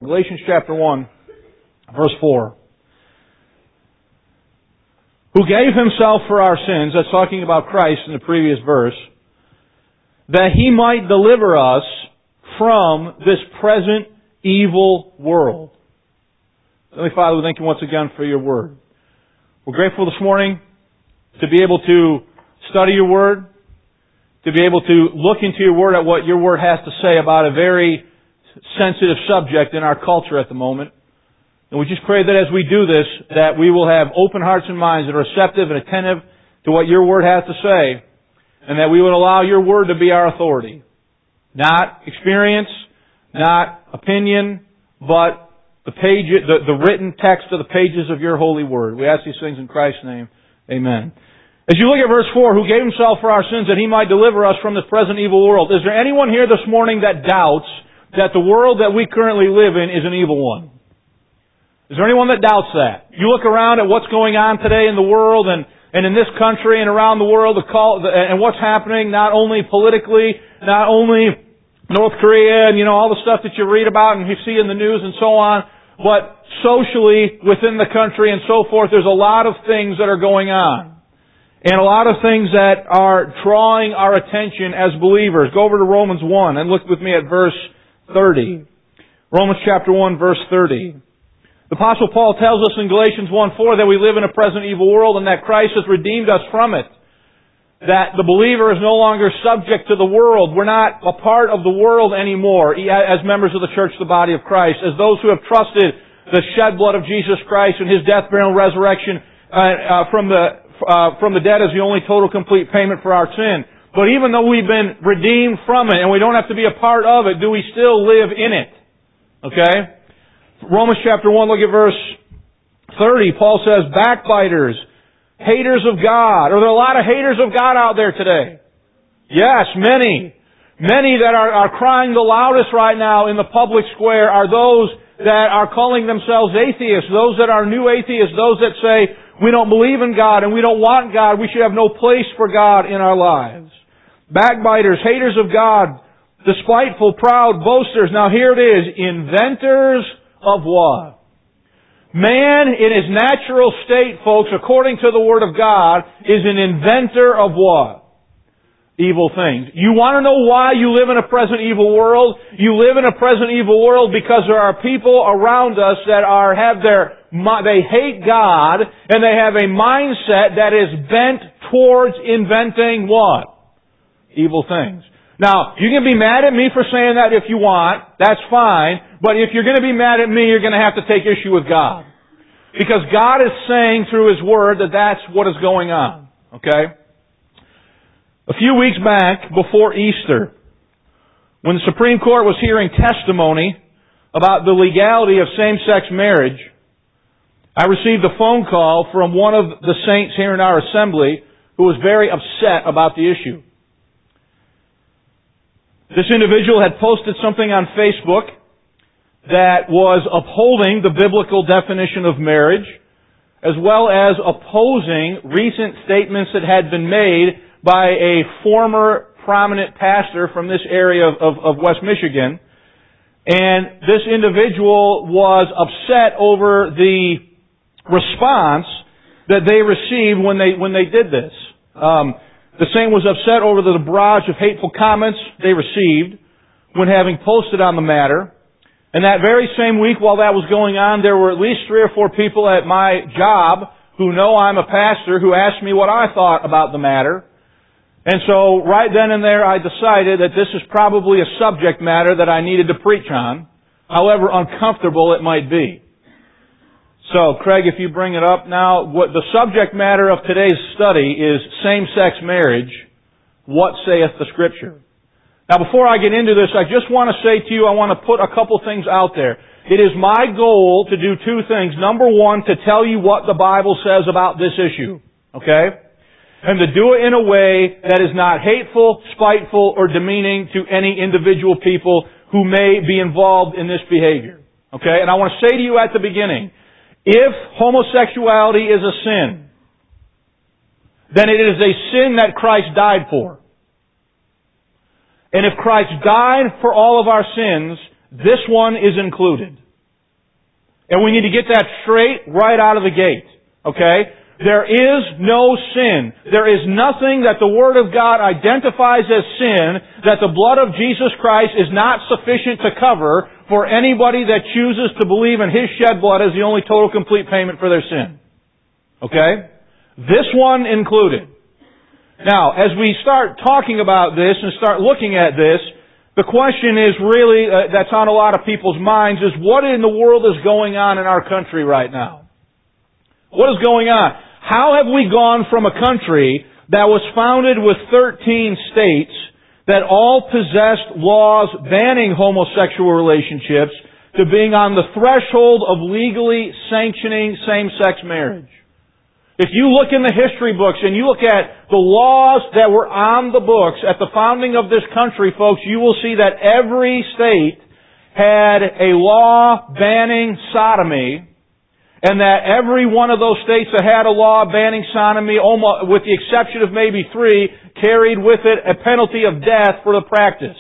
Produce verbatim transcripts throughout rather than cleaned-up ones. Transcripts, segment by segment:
Galatians chapter one, verse four. Who gave Himself for our sins, that's talking about Christ in the previous verse, that He might deliver us from this present evil world. Heavenly Father, we thank You once again for Your Word. We're grateful this morning to be able to study Your Word, to be able to look into Your Word at what Your Word has to say about a very sensitive subject in our culture at the moment. And we just pray that as we do this, that we will have open hearts and minds that are receptive and attentive to what Your Word has to say, and that we would allow Your Word to be our authority. Not experience, not opinion, but the page, the, the written text of the pages of Your holy Word. We ask these things in Christ's name. Amen. As you look at verse four, who gave Himself for our sins that He might deliver us from this present evil world. Is there anyone here this morning that doubts that the world that we currently live in is an evil one? Is there anyone that doubts that? You look around at what's going on today in the world and, and in this country and around the world the call, and what's happening not only politically, not only North Korea and you know all the stuff that you read about and you see in the news and so on, but socially within the country and so forth, there's a lot of things that are going on. And a lot of things that are drawing our attention as believers. Go over to Romans one and look with me at verse thirty. Romans chapter one, verse thirty. The Apostle Paul tells us in Galatians one four that we live in a present evil world and that Christ has redeemed us from it. That the believer is no longer subject to the world. We're not a part of the world anymore as members of the church, the body of Christ. As those who have trusted the shed blood of Jesus Christ and His death, burial, and resurrection uh, uh, from the uh, from the dead as the only total complete payment for our sin. But even though we've been redeemed from it and we don't have to be a part of it, do we still live in it? Okay? Romans chapter one, look at verse thirty. Paul says, backbiters, haters of God. Are there a lot of haters of God out there today? Yes, many. Many that are, are crying the loudest right now in the public square are those that are calling themselves atheists, those that are new atheists, those that say, we don't believe in God and we don't want God, we should have no place for God in our lives. Backbiters, haters of God, despiteful, proud, boasters. Now here it is, inventors of what? Man in his natural state, folks, according to the Word of God, is an inventor of what? Evil things. You want to know why you live in a present evil world? You live in a present evil world because there are people around us that are have their they hate God and they have a mindset that is bent towards inventing what? Evil things. Now, you can be mad at me for saying that if you want. That's fine. But if you're going to be mad at me, you're going to have to take issue with God. Because God is saying through His Word that that's what is going on. Okay? A few weeks back, before Easter, when the Supreme Court was hearing testimony about the legality of same-sex marriage, I received a phone call from one of the saints here in our assembly who was very upset about the issue. This individual had posted something on Facebook that was upholding the biblical definition of marriage, as well as opposing recent statements that had been made by a former prominent pastor from this area of, of, of West Michigan. And this individual was upset over the response that they received when they when they did this. Um, The saint was upset over the barrage of hateful comments they received when having posted on the matter. And that very same week while that was going on, there were at least three or four people at my job who know I'm a pastor who asked me what I thought about the matter. And so right then and there I decided that this is probably a subject matter that I needed to preach on, however uncomfortable it might be. So, Craig, if you bring it up now, what the subject matter of today's study is same-sex marriage. What saith the Scripture? Now, before I get into this, I just want to say to you, I want to put a couple things out there. It is my goal to do two things. Number one, to tell you what the Bible says about this issue. Okay? And to do it in a way that is not hateful, spiteful, or demeaning to any individual people who may be involved in this behavior. Okay? And I want to say to you at the beginning, if homosexuality is a sin, then it is a sin that Christ died for. And if Christ died for all of our sins, this one is included. And we need to get that straight right out of the gate. Okay? There is no sin. There is nothing that the Word of God identifies as sin that the blood of Jesus Christ is not sufficient to cover for anybody that chooses to believe in His shed blood as the only total complete payment for their sin. Okay? This one included. Now, as we start talking about this and start looking at this, the question is really, uh, that's on a lot of people's minds, is what in the world is going on in our country right now? What is going on? How have we gone from a country that was founded with thirteen states that all possessed laws banning homosexual relationships to being on the threshold of legally sanctioning same-sex marriage? If you look in the history books and you look at the laws that were on the books at the founding of this country, folks, you will see that every state had a law banning sodomy, and that every one of those states that had a law banning sodomy, almost, with the exception of maybe three, carried with it a penalty of death for the practice.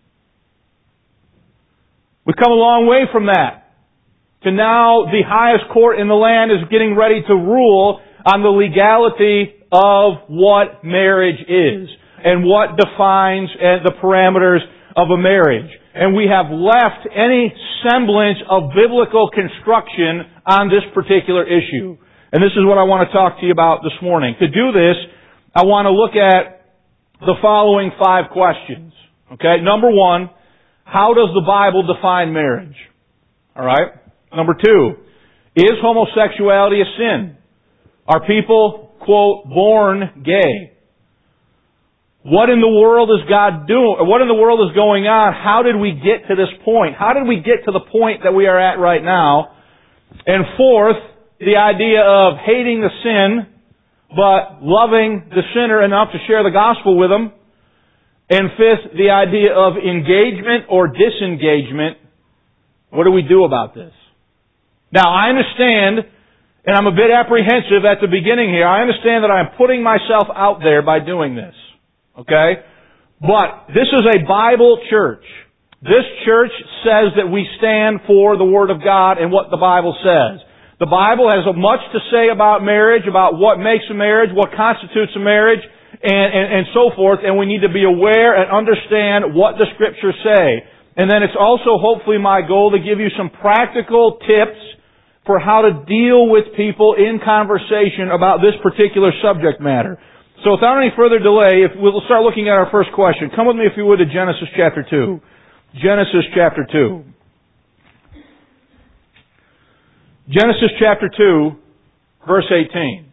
We've come a long way from that to now the highest court in the land is getting ready to rule on the legality of what marriage is and what defines the parameters of a marriage. And we have left any semblance of biblical construction on this particular issue. And this is what I want to talk to you about this morning. To do this, I want to look at the following five questions. Okay? Number one, how does the Bible define marriage? Alright? Number two, is homosexuality a sin? Are people, quote, born gay? What in the world is God doing? What in the world is going on? How did we get to this point? How did we get to the point that we are at right now? And fourth, the idea of hating the sin, but loving the sinner enough to share the gospel with them. And fifth, the idea of engagement or disengagement. What do we do about this? Now, I understand, and I'm a bit apprehensive at the beginning here, I understand that I'm putting myself out there by doing this. Okay? But this is a Bible church. This church says that we stand for the Word of God and what the Bible says. The Bible has much to say about marriage, about what makes a marriage, what constitutes a marriage, and, and, and so forth, and we need to be aware and understand what the Scriptures say. And then it's also hopefully my goal to give you some practical tips for how to deal with people in conversation about this particular subject matter. So without any further delay, if we'll start looking at our first question. Come with me, if you would, to Genesis chapter two. Genesis chapter two. Genesis chapter two, verse eighteen.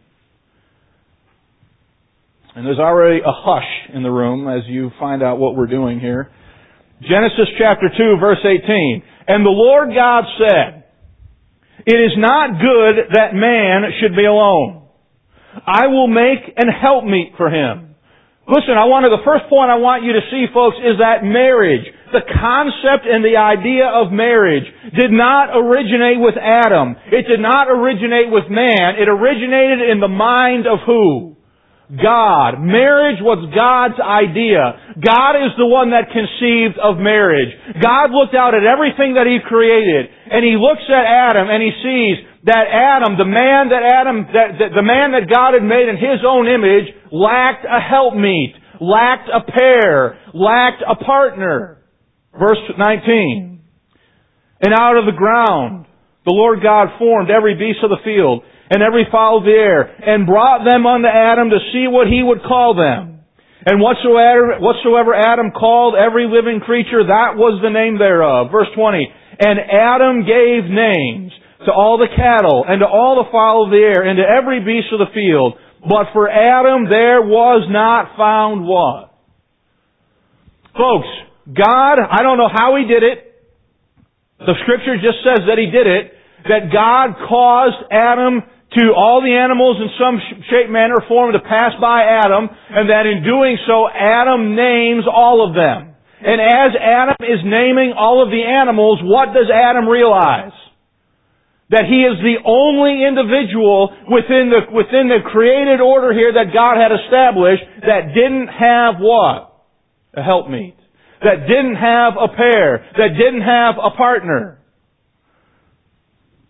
And there's already a hush in the room as you find out what we're doing here. Genesis chapter two, verse eighteen. And the Lord God said, "It is not good that man should be alone. I will make an helpmeet for him." Listen, I wanted, the first point I want you to see, folks, is that marriage, the concept and the idea of marriage, did not originate with Adam. It did not originate with man. It originated in the mind of who? God. Marriage was God's idea. God is the one that conceived of marriage. God looked out at everything that He created, and He looks at Adam and He sees that Adam, the man that Adam, that, that the man that God had made in His own image, lacked a helpmeet, lacked a pair, lacked a partner. Verse nineteen. And out of the ground the Lord God formed every beast of the field and every fowl of the air, and brought them unto Adam to see what he would call them. And whatsoever, whatsoever Adam called every living creature, that was the name thereof. Verse twenty. And Adam gave names to all the cattle, and to all the fowl of the air, and to every beast of the field. But for Adam there was not found what? Folks, God, I don't know how He did it. The Scripture just says that He did it. That God caused Adam to, all the animals in some shape, manner, or form to pass by Adam, and that in doing so, Adam names all of them. And as Adam is naming all of the animals, what does Adam realize? That he is the only individual within the, within the created order here that God had established that didn't have what? A helpmeet. That didn't have a pair. That didn't have a partner.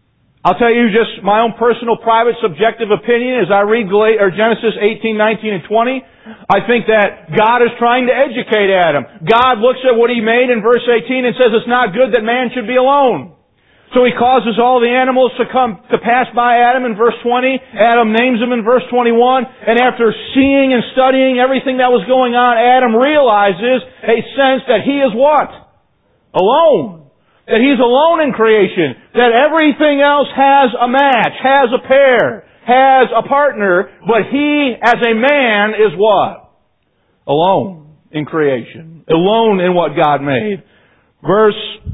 I'll tell you just my own personal, private, subjective opinion as I read Genesis eighteen, nineteen, and twenty. I think that God is trying to educate Adam. God looks at what He made in verse eighteen and says it's not good that man should be alone. So He causes all the animals to come to pass by Adam in verse twenty. Adam names them in verse twenty-one. And after seeing and studying everything that was going on, Adam realizes a sense that he is what? Alone. That he's alone in creation. That everything else has a match, has a pair, has a partner, but he, as a man, is what? Alone in creation. Alone in what God made. Verse,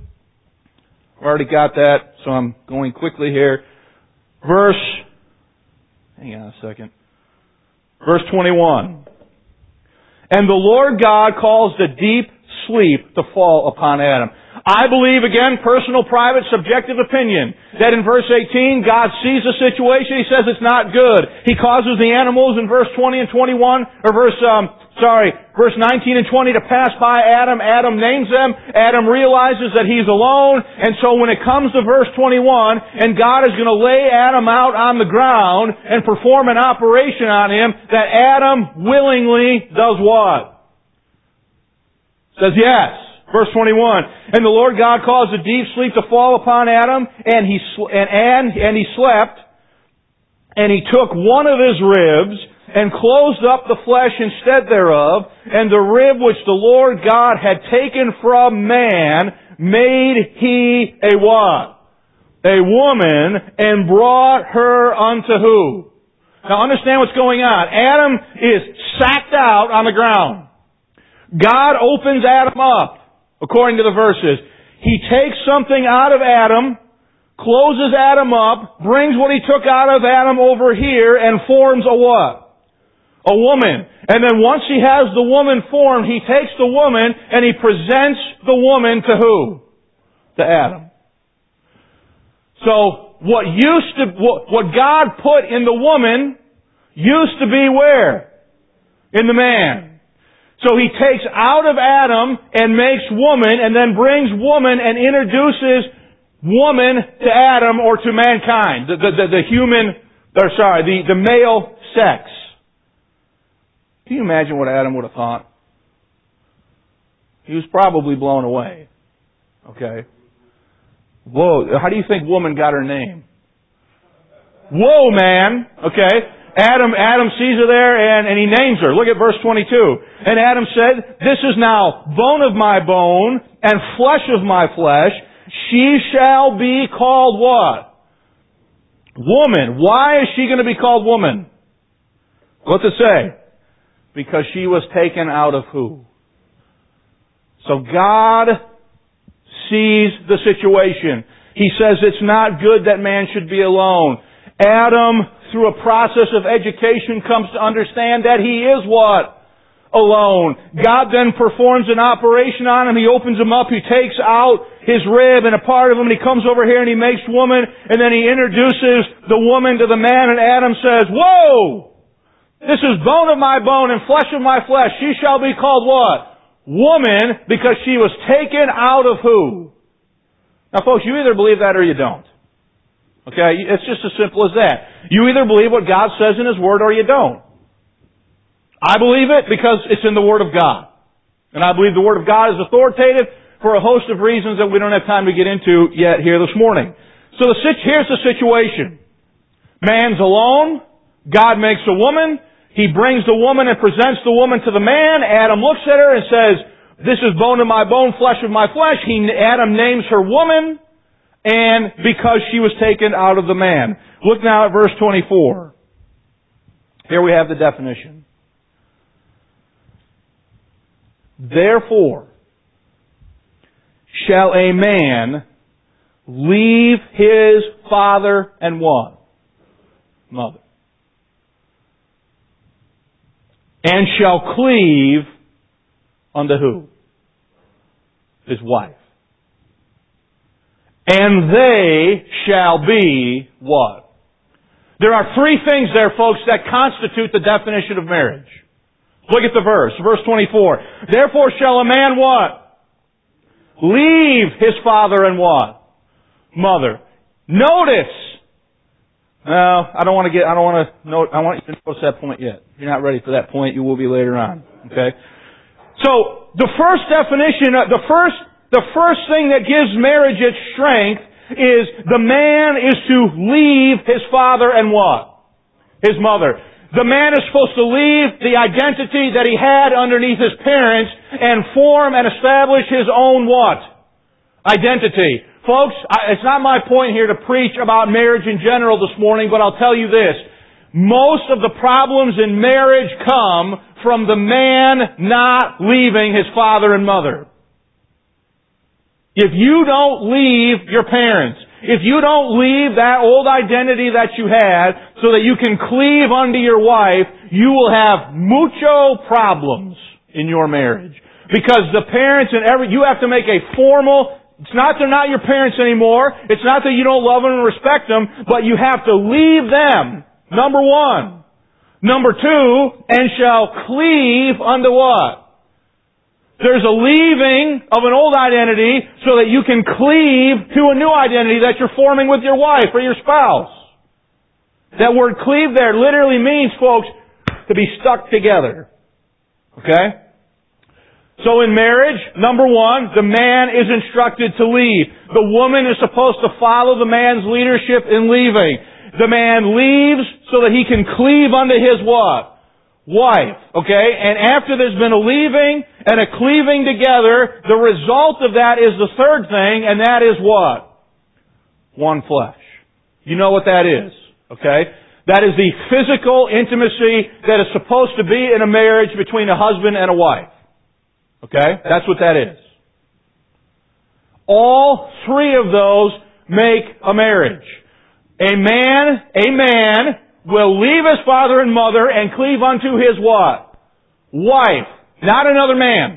I've already got that, so I'm going quickly here. Verse, hang on a second. Verse twenty-one. And the Lord God caused a deep sleep to fall upon Adam. I believe, again, personal, private, subjective opinion, that in verse eighteen, God sees the situation. He says it's not good. He causes the animals in verse twenty and twenty-one, or verse, um, sorry, verse nineteen and twenty to pass by Adam. Adam names them. Adam realizes that he's alone. And so when it comes to verse twenty-one, and God is going to lay Adam out on the ground and perform an operation on him, that Adam willingly does what? Says yes. Verse twenty-one, and the Lord God caused a deep sleep to fall upon Adam, and he sl- and, and and he slept, and he took one of his ribs and closed up the flesh instead thereof, and the rib which the Lord God had taken from man made he a what? A woman, and brought her unto who? Now understand what's going on. Adam is sacked out on the ground. God opens Adam up. According to the verses, He takes something out of Adam, closes Adam up, brings what He took out of Adam over here, and forms a what? A woman. And then once He has the woman formed, He takes the woman and He presents the woman to who? To Adam. So, what used to, what, what God put in the woman used to be where? In the man. So He takes out of Adam and makes woman, and then brings woman and introduces woman to Adam or to mankind. The, the, the, the human, or sorry, the, the male sex. Can you imagine what Adam would have thought? He was probably blown away. Okay? Whoa, how do you think woman got her name? Whoa, man! Okay? Adam, Adam sees her there and, and he names her. Look at verse twenty-two. And Adam said, this is now bone of my bone and flesh of my flesh. She shall be called what? Woman. Why is she going to be called woman? What's it say? Because she was taken out of who? So God sees the situation. He says it's not good that man should be alone. Adam, through a process of education, comes to understand that he is what? Alone. God then performs an operation on him. He opens him up. He takes out his rib and a part of him, and he comes over here and he makes woman, and then he introduces the woman to the man, and Adam says, whoa! This is bone of my bone and flesh of my flesh. She shall be called what? Woman, because she was taken out of who? Now folks, you either believe that or you don't. Okay? It's just as simple as that. You either believe what God says in His Word or you don't. I believe it because it's in the Word of God. And I believe the Word of God is authoritative for a host of reasons that we don't have time to get into yet here this morning. So the, here's the situation. Man's alone. God makes a woman. He brings the woman and presents the woman to the man. Adam looks at her and says, this is bone of my bone, flesh of my flesh. He, Adam names her woman. And because she was taken out of the man. Look now at verse twenty-four. Here we have the definition. Therefore, shall a man leave his father and what? Mother. And shall cleave unto who? His wife. And they shall be what? There are three things there, folks, that constitute the definition of marriage. Look at the verse, verse twenty-four. Therefore shall a man what? Leave his father and what? Mother. Notice No, I don't want to get, I don't want to note, I want you to notice that point yet. If you're not ready for that point, you will be later on. Okay? So, the first definition, the first, the first thing that gives marriage its strength is the man is to leave his father and what? His mother. The man is supposed to leave the identity that he had underneath his parents and form and establish his own what? Identity. Folks, it's not my point here to preach about marriage in general this morning, but I'll tell you this. Most of the problems in marriage come from the man not leaving his father and mother. If you don't leave your parents, if you don't leave that old identity that you had so that you can cleave unto your wife, you will have mucho problems in your marriage. Because the parents and every, you have to make a formal, it's not they're not your parents anymore. It's not that you don't love them and respect them, but you have to leave them. Number one. Number two, and shall cleave unto what? There's a leaving of an old identity so that you can cleave to a new identity that you're forming with your wife or your spouse. That word cleave there literally means, folks, to be stuck together. Okay? So in marriage, number one, the man is instructed to leave. The woman is supposed to follow the man's leadership in leaving. The man leaves so that he can cleave unto his what? Wife. Okay? And after there's been a leaving and a cleaving together, the result of that is the third thing, and that is what? One flesh. You know what that is. Okay? That is the physical intimacy that is supposed to be in a marriage between a husband and a wife. Okay? That's what that is. All three of those make a marriage. A man, a man will leave his father and mother and cleave unto his what? Wife. Not another man.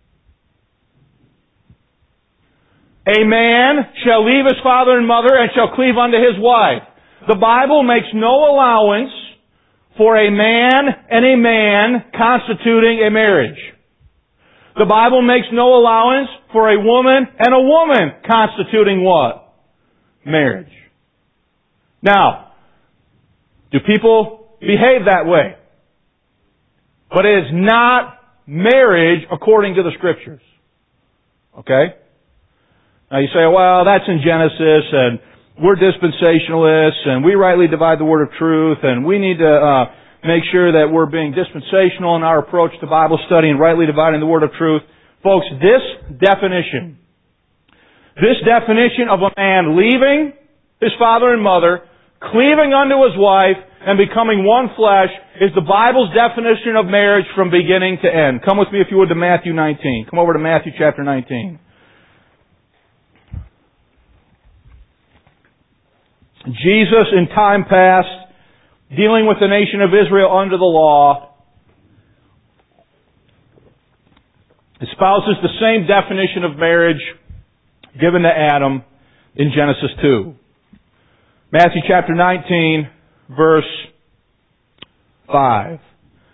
A man shall leave his father and mother and shall cleave unto his wife. The Bible makes no allowance for a man and a man constituting a marriage. The Bible makes no allowance for a woman and a woman constituting what? Marriage. Now, do people behave that way? But it is not marriage according to the Scriptures. Okay? Now you say, well, that's in Genesis, and we're dispensationalists, and we rightly divide the word of truth, and we need to uh, make sure that we're being dispensational in our approach to Bible study and rightly dividing the word of truth. Folks, this definition, this definition of a man leaving his father and mother, cleaving unto his wife, and becoming one flesh is the Bible's definition of marriage from beginning to end. Come with me, if you would, to Matthew nineteen. Come over to Matthew chapter nineteen. Jesus, in time past, dealing with the nation of Israel under the law, espouses the same definition of marriage given to Adam in Genesis two. Matthew chapter nineteen, verse five.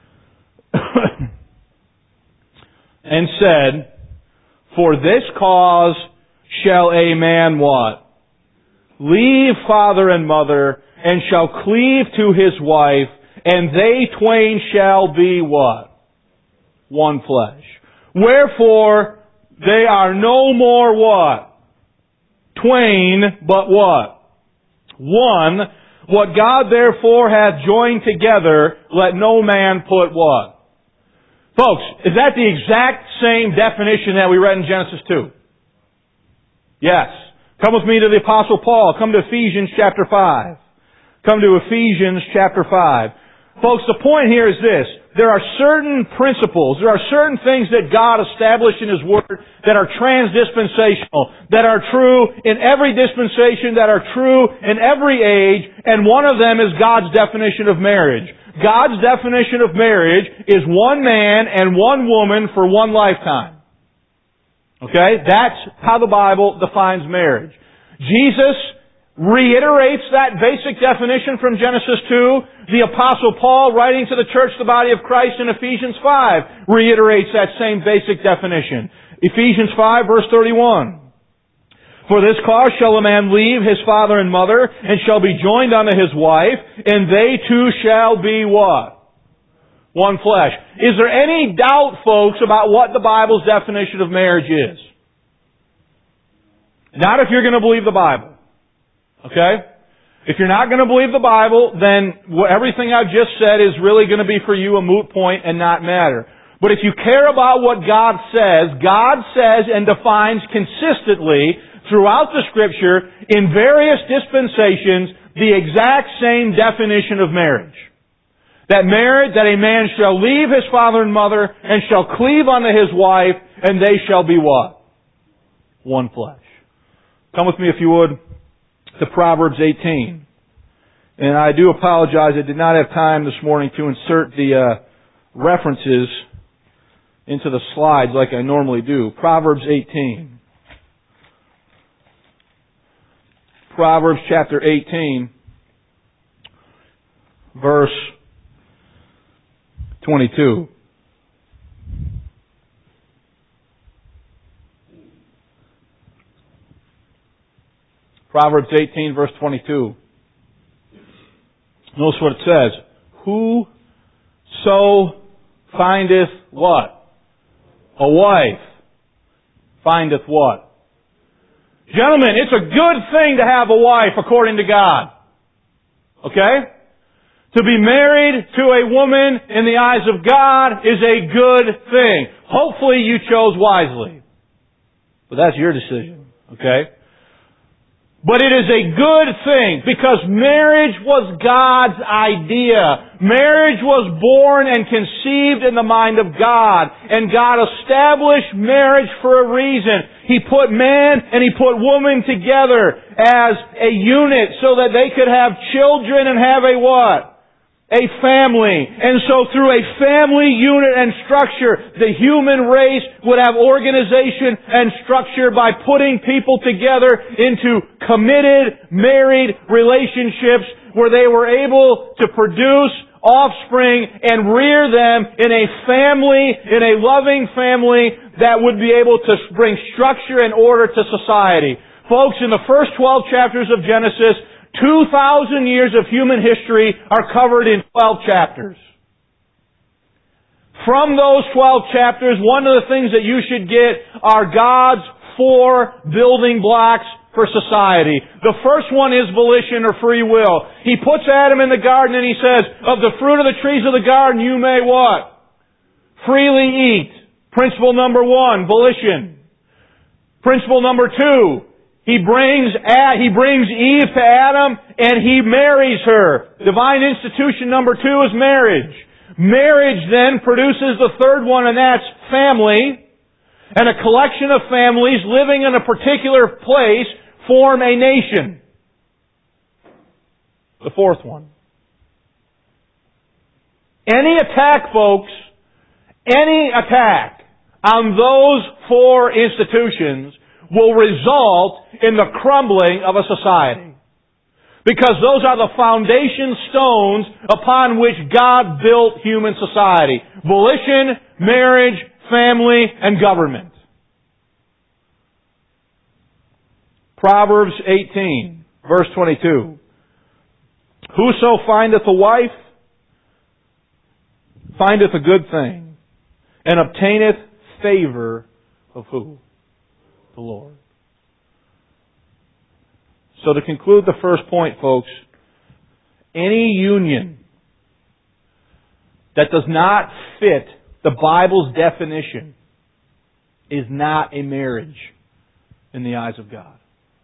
And said, for this cause shall a man what? Leave father and mother, and shall cleave to his wife, and they twain shall be what? One flesh. Wherefore, they are no more what? Twain, but what? One. What God therefore hath joined together, let no man put what? Folks, is that the exact same definition that we read in Genesis two? Yes. Come with me to the Apostle Paul. Come to Ephesians chapter five. Come to Ephesians chapter five. Folks, the point here is this. There are certain principles, there are certain things that God established in His Word that are transdispensational, that are true in every dispensation, that are true in every age, and one of them is God's definition of marriage. God's definition of marriage is one man and one woman for one lifetime. Okay? That's how the Bible defines marriage. Jesus reiterates that basic definition from Genesis two. The Apostle Paul, writing to the church, the body of Christ in Ephesians five, reiterates that same basic definition. Ephesians five, verse thirty-one. For this cause shall a man leave his father and mother, and shall be joined unto his wife, and they two shall be what? One flesh. Is there any doubt, folks, about what the Bible's definition of marriage is? Not if you're going to believe the Bible. Okay? If you're not going to believe the Bible, then everything I've just said is really going to be for you a moot point and not matter. But if you care about what God says, God says and defines consistently throughout the Scripture in various dispensations the exact same definition of marriage. That marriage, that a man shall leave his father and mother and shall cleave unto his wife, and they shall be what? One flesh. Come with me, if you would, to Proverbs eighteen. And I do apologize, I did not have time this morning to insert the uh, references into the slides like I normally do. Proverbs eighteen. Proverbs chapter eighteen, verse twenty-two. Proverbs eighteen, verse twenty-two. Notice what it says. Whoso findeth what? A wife findeth what? Gentlemen, it's a good thing to have a wife according to God. Okay? To be married to a woman in the eyes of God is a good thing. Hopefully you chose wisely. But that's your decision. Okay? But it is a good thing because marriage was God's idea. Marriage was born and conceived in the mind of God. And God established marriage for a reason. He put man and He put woman together as a unit so that they could have children and have a what? A family. And so through a family unit and structure, the human race would have organization and structure by putting people together into committed, married relationships where they were able to produce offspring and rear them in a family, in a loving family that would be able to bring structure and order to society. Folks, in the first twelve chapters of Genesis, two thousand years of human history are covered in twelve chapters. From those twelve chapters, one of the things that you should get are God's four building blocks for society. The first one is volition or free will. He puts Adam in the garden and He says, of the fruit of the trees of the garden you may what? Freely eat. Principle number one, volition. Principle number two, He brings he brings Eve to Adam and He marries her. Divine institution number two is marriage. Marriage then produces the third one, and that's family. And a collection of families living in a particular place form a nation. The fourth one. Any attack, folks, any attack on those four institutions will result in the crumbling of a society. Because those are the foundation stones upon which God built human society. Volition, marriage, family, and government. Proverbs eighteen, verse twenty-two. Whoso findeth a wife, findeth a good thing, and obtaineth favor of who? The Lord. So to conclude the first point, folks, any union that does not fit the Bible's definition is not a marriage in the eyes of God.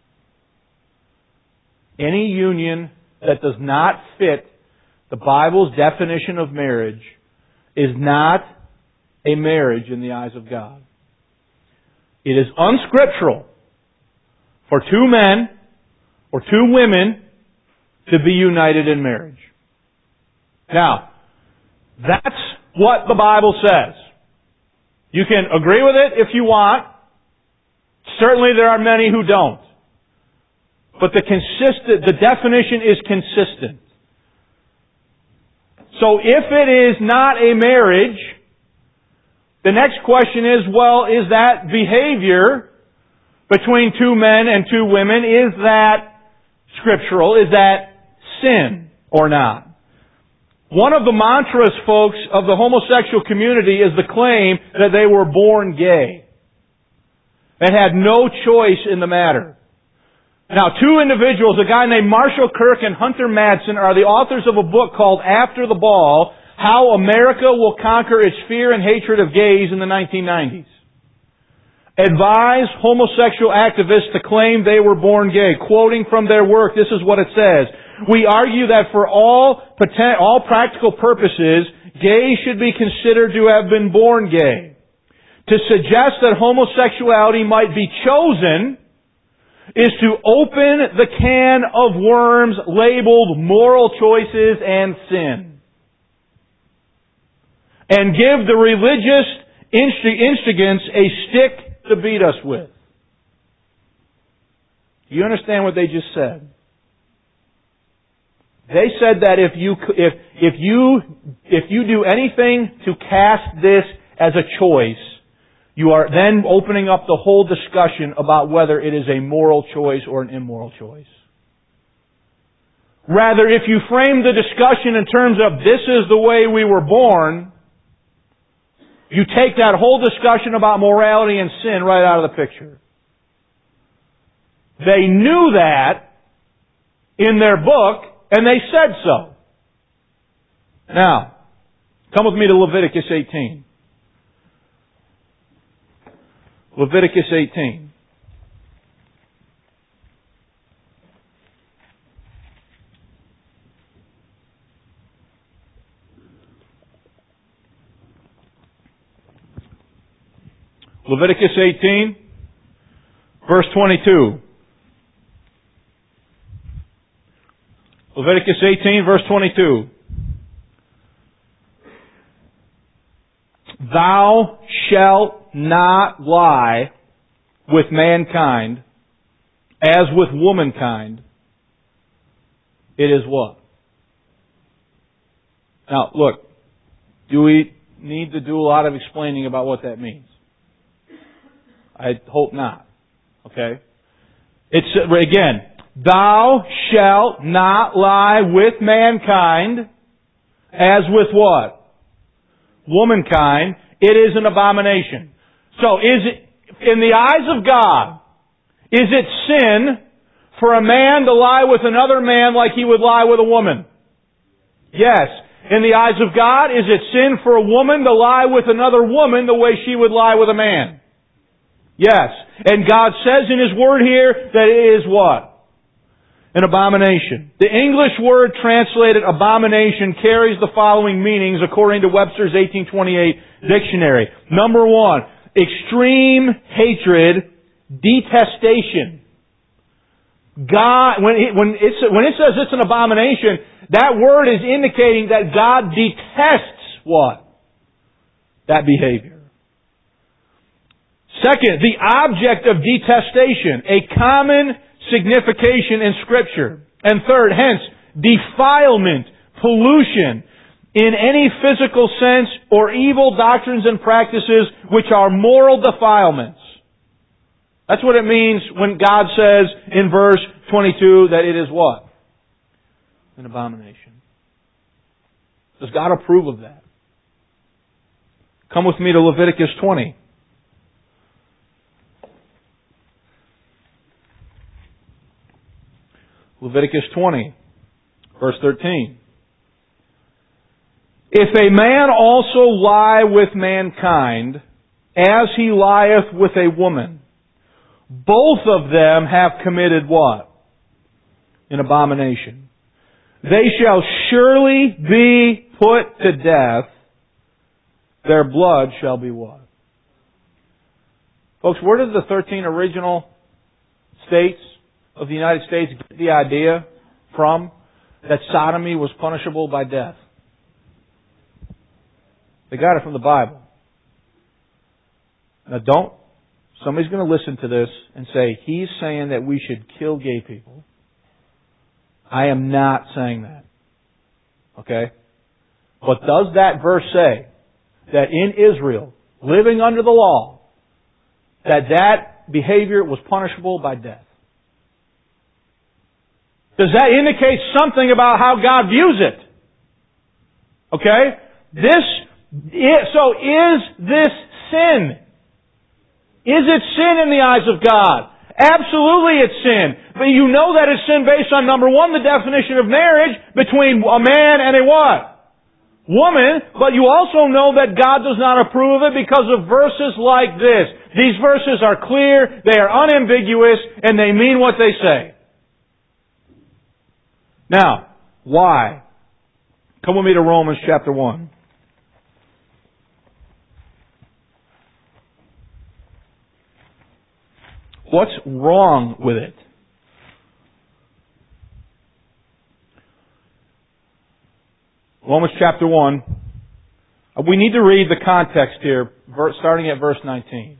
Any union that does not fit the Bible's definition of marriage is not a marriage in the eyes of God. It is unscriptural for two men or two women to be united in marriage. Now, that's what the Bible says. You can agree with it if you want. Certainly there are many who don't. But the consistent, the definition is consistent. So if it is not a marriage, the next question is, well, is that behavior between two men and two women, is that scriptural? Is that sin or not? One of the mantras, folks, of the homosexual community is the claim that they were born gay and had no choice in the matter. Now, two individuals, a guy named Marshall Kirk and Hunter Madsen, are the authors of a book called After the Ball, How America Will Conquer Its Fear and Hatred of Gays in the nineteen nineties. Advise homosexual activists to claim they were born gay. Quoting from their work, this is what it says. We argue that for all, all practical purposes, gays should be considered to have been born gay. To suggest that homosexuality might be chosen is to open the can of worms labeled moral choices and sin, and give the religious instigants a stick to beat us with. Do you understand what they just said? They said that if you if if you if you do anything to cast this as a choice, you are then opening up the whole discussion about whether it is a moral choice or an immoral choice. Rather, if you frame the discussion in terms of this is the way we were born, you take that whole discussion about morality and sin right out of the picture. They knew that in their book, and they said so. Now, come with me to Leviticus eighteen. Leviticus eighteen. Leviticus eighteen, verse twenty-two. Leviticus eighteen, verse twenty-two. Thou shalt not lie with mankind as with womankind. It is what? Now, look, do we need to do a lot of explaining about what that means? I hope not. Okay? It's, again, thou shalt not lie with mankind as with what? Womankind. It is an abomination. So is it, in the eyes of God, is it sin for a man to lie with another man like he would lie with a woman? Yes. In the eyes of God, is it sin for a woman to lie with another woman the way she would lie with a man? Yes. And God says in His Word here that it is what? An abomination. The English word translated abomination carries the following meanings according to Webster's eighteen twenty-eight dictionary. Number one, extreme hatred, detestation. God, when it, when, it's, when it says it's an abomination, that word is indicating that God detests what? That behavior. Second, the object of detestation, a common signification in Scripture. And third, hence, defilement, pollution, in any physical sense, or evil doctrines and practices which are moral defilements. That's what it means when God says in verse twenty-two that it is what? An abomination. Does God approve of that? Come with me to Leviticus twenty. Leviticus twenty, verse thirteen. If a man also lie with mankind, as he lieth with a woman, both of them have committed what? An abomination. They shall surely be put to death. Their blood shall be what? Folks, where did the thirteen original states of the United States get the idea from that sodomy was punishable by death? They got it from the Bible. Now don't, somebody's going to listen to this and say, he's saying that we should kill gay people. I am not saying that. Okay? But does that verse say that in Israel, living under the law, that that that behavior was punishable by death. Does that indicate something about how God views it? Okay? This, so is this sin? Is it sin in the eyes of God? Absolutely it's sin. But you know that it's sin based on, number one, the definition of marriage between a man and a what? Woman. But you also know that God does not approve of it because of verses like this. These verses are clear, they are unambiguous, and they mean what they say. Now, why? Come with me to Romans chapter one. What's wrong with it? Romans chapter one. We need to read the context here, starting at verse nineteen.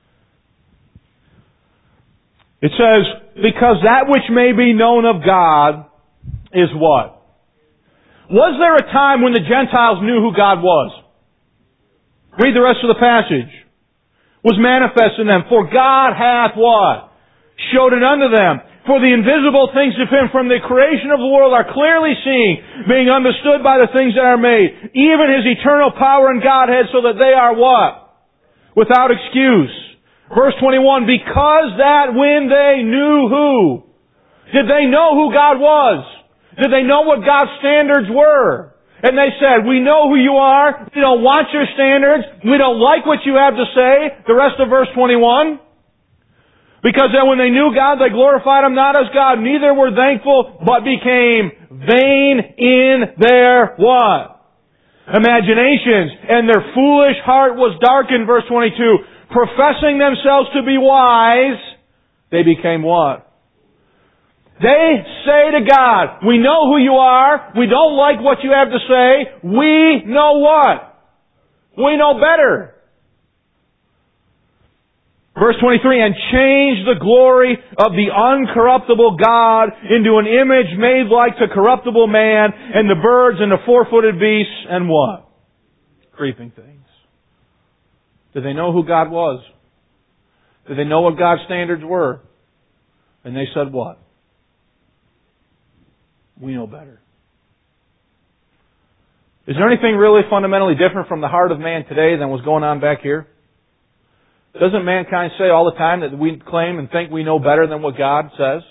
It says, because that which may be known of God is what? Was there a time when the Gentiles knew who God was? Read the rest of the passage. Was manifest in them. For God hath what? Showed it unto them. For the invisible things of Him from the creation of the world are clearly seen, being understood by the things that are made, even His eternal power and Godhead, so that they are what? Without excuse. Verse twenty-one, because that when they knew who? Did they know who God was? Did they know what God's standards were? And they said, we know who you are. We don't want your standards. We don't like what you have to say. The rest of verse twenty-one. Because then when they knew God, they glorified Him not as God, neither were thankful, but became vain in their what? Imaginations. And their foolish heart was darkened, verse twenty-two. Professing themselves to be wise, they became what? They say to God, we know who you are, we don't like what you have to say, we know what? We know better. Verse twenty-three, and change the glory of the uncorruptible God into an image made like to corruptible man, and the birds and the four-footed beasts, and what? Creeping things. Did they know who God was? Did they know what God's standards were? And they said what? We know better. Is there anything really fundamentally different from the heart of man today than what's going on back here? Doesn't mankind say all the time that we claim and think we know better than what God says?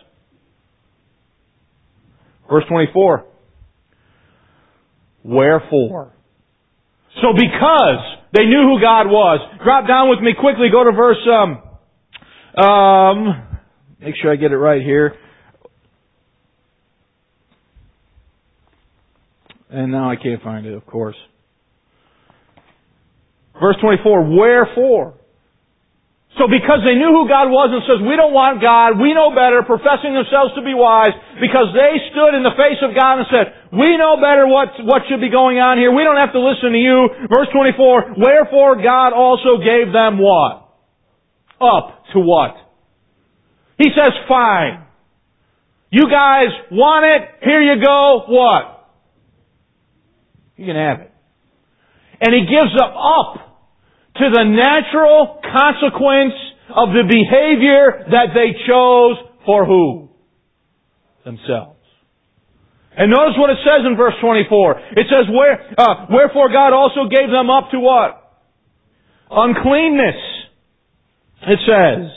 Verse twenty-four. Wherefore? So because they knew who God was. Drop down with me quickly. Go to verse, um, um, make sure I get it right here. And now I can't find it, of course. Verse twenty-four, wherefore? So because they knew who God was and says, we don't want God, we know better, professing themselves to be wise, because they stood in the face of God and said, we know better what, what should be going on here, we don't have to listen to you. Verse twenty-four, wherefore God also gave them what? Up to what? He says, fine. You guys want it, here you go, what? You can have it. And He gives them up to the natural consequence of the behavior that they chose for who? Themselves. And notice what it says in verse twenty-four. It says, Where, uh, wherefore God also gave them up to what? Uncleanness. It says.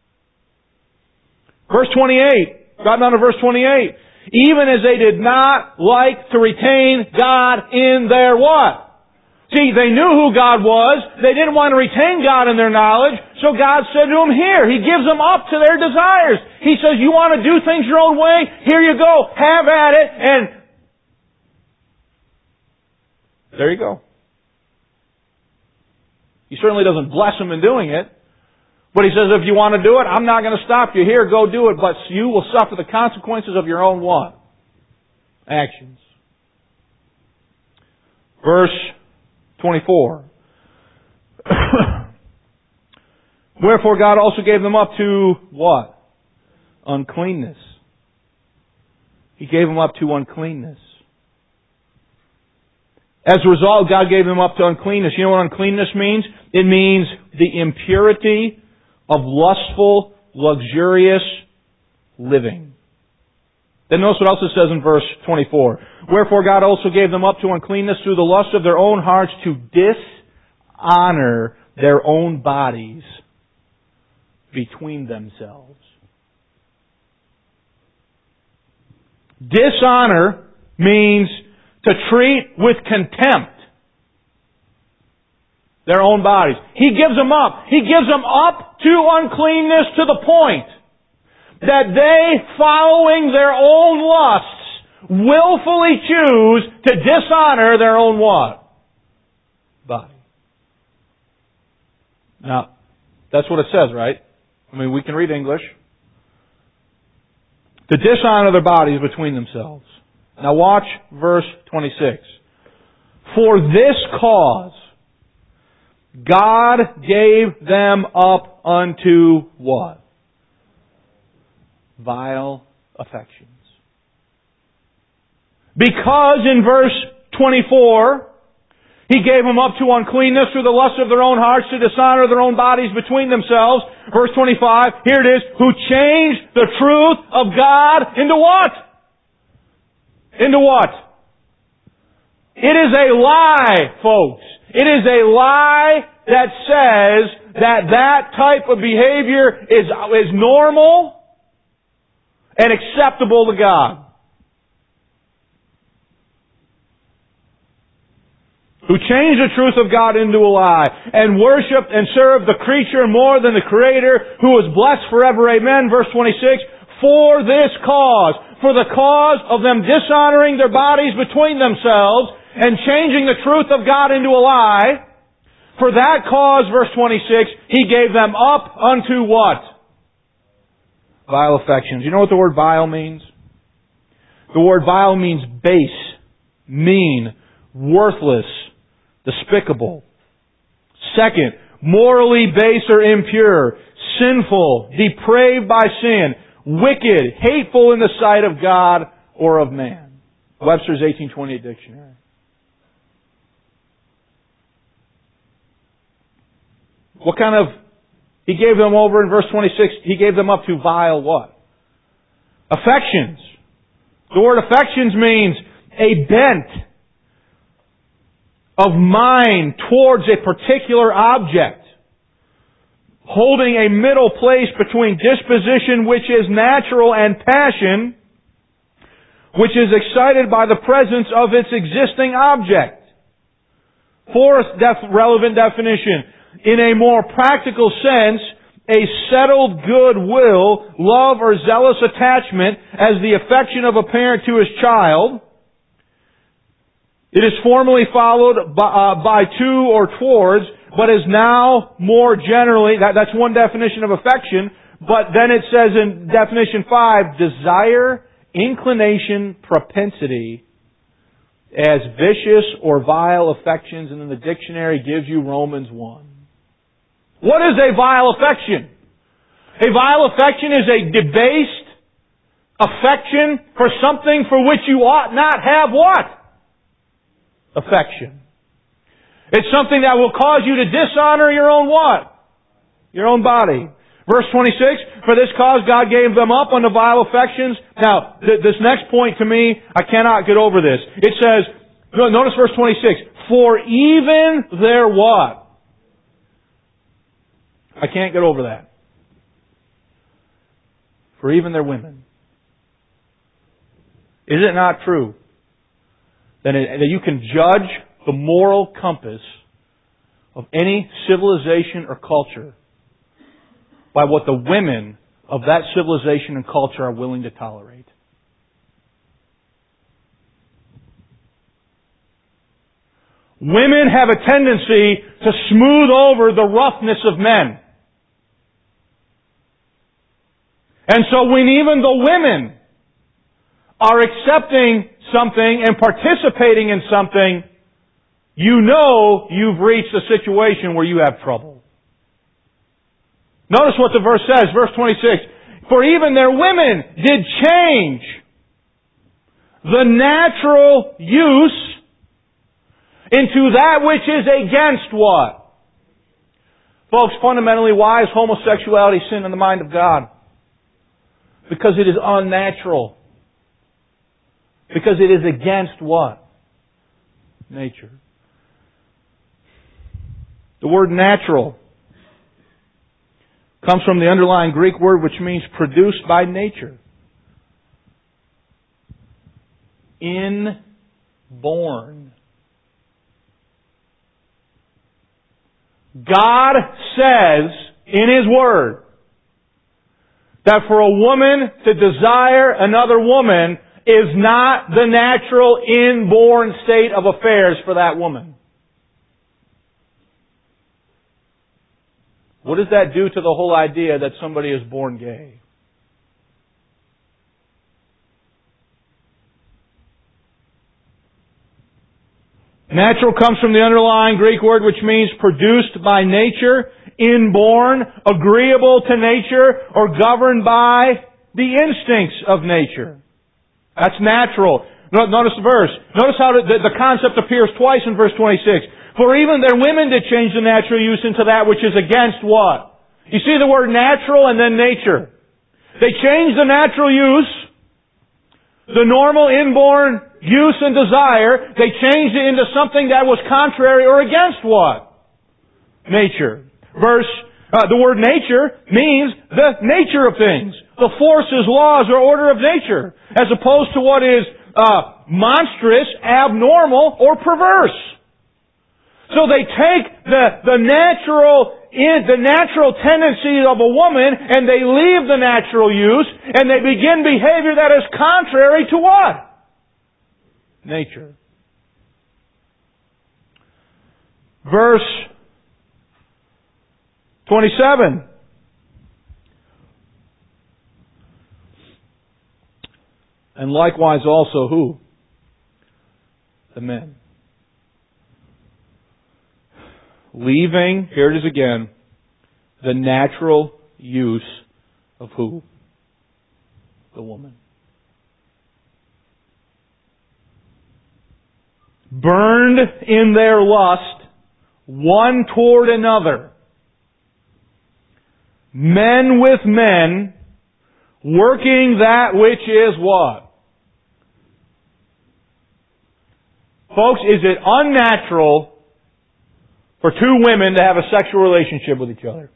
Verse twenty-eight. Drop down to verse twenty-eight. Even as they did not like to retain God in their what? See, they knew who God was. They didn't want to retain God in their knowledge. So God said to them, here, He gives them up to their desires. He says, you want to do things your own way? Here you go. Have at it. And there you go. He certainly doesn't bless them in doing it. But He says, if you want to do it, I'm not going to stop you. Here, go do it. But you will suffer the consequences of your own what? Actions. Verse twenty-four. Wherefore God also gave them up to what? Uncleanness. He gave them up to uncleanness. As a result, God gave them up to uncleanness. You know what uncleanness means? It means the impurity of lustful, luxurious living. Then notice what else it says in verse twenty-four. Wherefore God also gave them up to uncleanness through the lust of their own hearts to dishonor their own bodies between themselves. Dishonor means to treat with contempt their own bodies. He gives them up. He gives them up to uncleanness to the point that they, following their own lusts, willfully choose to dishonor their own what? Body. Now, that's what it says, right? I mean, we can read English. To dishonor their bodies between themselves. Now watch verse twenty-six. For this cause, God gave them up unto what? Vile affections. Because in verse twenty-four, He gave them up to uncleanness through the lust of their own hearts to dishonor their own bodies between themselves. Verse twenty-five, here it is, who changed the truth of God into what? Into what? It is a lie, folks. It is a lie that says that that type of behavior is, is normal and acceptable to God. Who changed the truth of God into a lie, and worshiped and served the creature more than the Creator, who is blessed forever. Amen. Verse twenty-six, for this cause, for the cause of them dishonoring their bodies between themselves, and changing the truth of God into a lie, for that cause, verse twenty-six, He gave them up unto what? Vile affections. You know what the word vile means? The word vile means base, mean, worthless, despicable. Second, morally base or impure, sinful, depraved by sin, wicked, hateful in the sight of God or of man. Webster's eighteen twenty-eight dictionary. What kind of... He gave them over in verse twenty-six, He gave them up to vile what? Affections. The word affections means a bent of mind towards a particular object, holding a middle place between disposition, which is natural, and passion, which is excited by the presence of its existing object. Fourth def- relevant definition. In a more practical sense, a settled good will, love, or zealous attachment as the affection of a parent to his child. It is formally followed by, uh, by to or towards, but is now more generally, that, that's one definition of affection, but then it says in definition five, desire, inclination, propensity, as vicious or vile affections, and then the dictionary gives you Romans one. What is a vile affection? A vile affection is a debased affection for something for which you ought not have what? Affection. It's something that will cause you to dishonor your own what? Your own body. Verse twenty-six, for this cause God gave them up unto vile affections. Now, th- this next point to me, I cannot get over this. It says, notice verse twenty-six, for even their what? I can't get over that. For even their women. Is it not true that, it, that you can judge the moral compass of any civilization or culture by what the women of that civilization and culture are willing to tolerate? Women have a tendency to smooth over the roughness of men. And so when even the women are accepting something and participating in something, you know you've reached a situation where you have trouble. Notice what the verse says, verse twenty-six. For even their women did change the natural use into that which is against what? Folks, fundamentally, why is homosexuality sin in the mind of God? Because it is unnatural. Because it is against what? Nature. The word natural comes from the underlying Greek word which means produced by nature. Inborn. God says in His Word that for a woman to desire another woman is not the natural inborn state of affairs for that woman. What does that do to the whole idea that somebody is born gay? Natural comes from the underlying Greek word which means produced by nature, inborn, agreeable to nature, or governed by the instincts of nature. That's natural. Notice the verse. Notice how the, the concept appears twice in verse twenty-six. For even their women did change the natural use into that which is against what? You see the word natural and then nature. They changed the natural use, the normal inborn use and desire, they changed it into something that was contrary or against what? Nature. Verse, uh, the word nature means the nature of things. The forces, laws, or order of nature. As opposed to what is uh, monstrous, abnormal, or perverse. So they take the, the natural in the natural tendency of a woman and they leave the natural use and they begin behavior that is contrary to what? Nature. Verse twenty-seven. And likewise also who? The men. Leaving, here it is again, the natural use of who? The woman. Burned in their lust, one toward another. Men with men, working that which is what? Folks, is it unnatural for two women to have a sexual relationship with each other?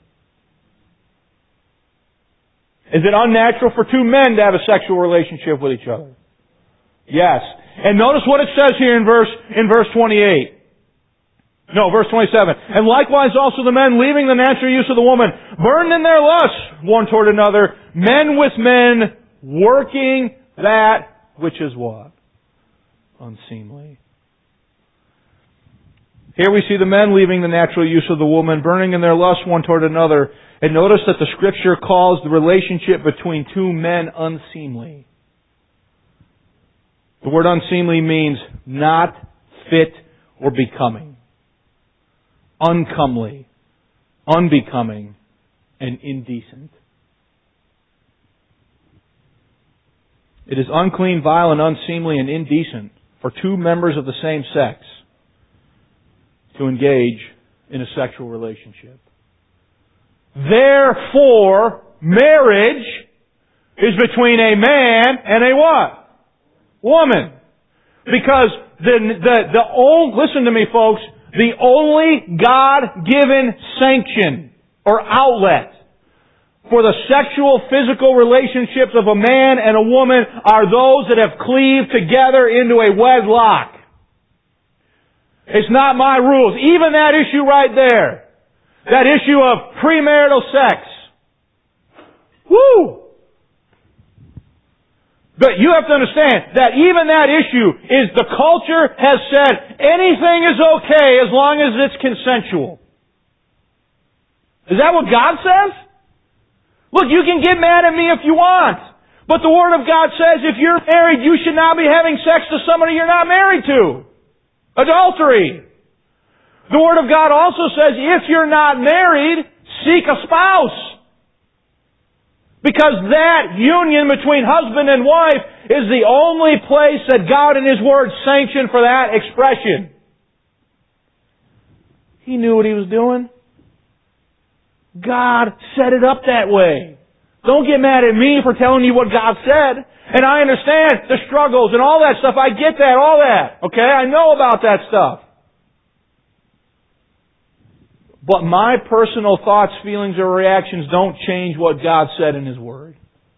Is it unnatural for two men to have a sexual relationship with each other? Yes. And notice what it says here in verse in verse twenty-eight. No, verse twenty-seven. And likewise also the men, leaving the natural use of the woman, burned in their lust one toward another, men with men, working that which is what? Unseemly. Here we see the men leaving the natural use of the woman, burning in their lust one toward another. And notice that the Scripture calls the relationship between two men unseemly. The word unseemly means not fit or becoming. Uncomely, unbecoming, and indecent. It is unclean, vile, and unseemly and indecent for two members of the same sex to engage in a sexual relationship. Therefore, marriage is between a man and a what? Woman. Because the, the, the old, listen to me folks, the only God-given sanction or outlet for the sexual, physical relationships of a man and a woman are those that have cleaved together into a wedlock. It's not my rules. Even that issue right there. That issue of premarital sex. Woo! But you have to understand that even that issue is the culture has said anything is okay as long as it's consensual. Is that what God says? Look, you can get mad at me if you want. But the Word of God says if you're married, you should not be having sex to somebody you're not married to. Adultery. The Word of God also says if you're not married, seek a spouse. Because that union between husband and wife is the only place that God in His Word sanctioned for that expression. He knew what He was doing. God set it up that way. Don't get mad at me for telling you what God said. And I understand the struggles and all that stuff. I get that, all that. Okay? I know about that stuff. But my personal thoughts, feelings, or reactions don't change what God said in His Word.